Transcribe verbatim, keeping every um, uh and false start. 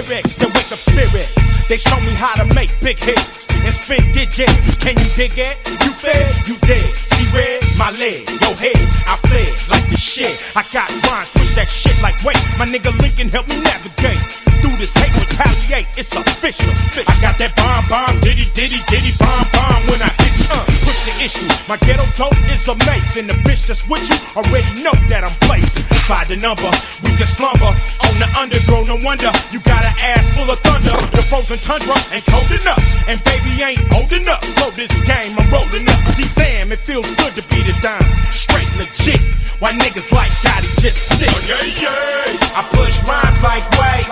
lyrics that wake up spirits. They show me how to make big hits and spin digits. Can you dig it? You fed, you dead. See red, my leg, your head. I fled like the shit. I got rhymes, push that shit like wait. My nigga Lincoln help me navigate through this hate, retaliate. It's official. I got that bomb, bomb, diddy, diddy, diddy, bomb, bomb. When I hit you, uh, put the issue. My ghetto dope is amazing. The bitch that's with you already know that I'm blazing. Slide the number, we can slumber on the underground. No wonder you got an ass full of thunder. The frozen tundra ain't cold enough, and baby ain't old enough. Blow this game, I'm rolling up. D-Zam, it feels good to be the dime. Straight legit. Why niggas like Gotti just sit? Oh, yeah, yeah. I push rhymes like way.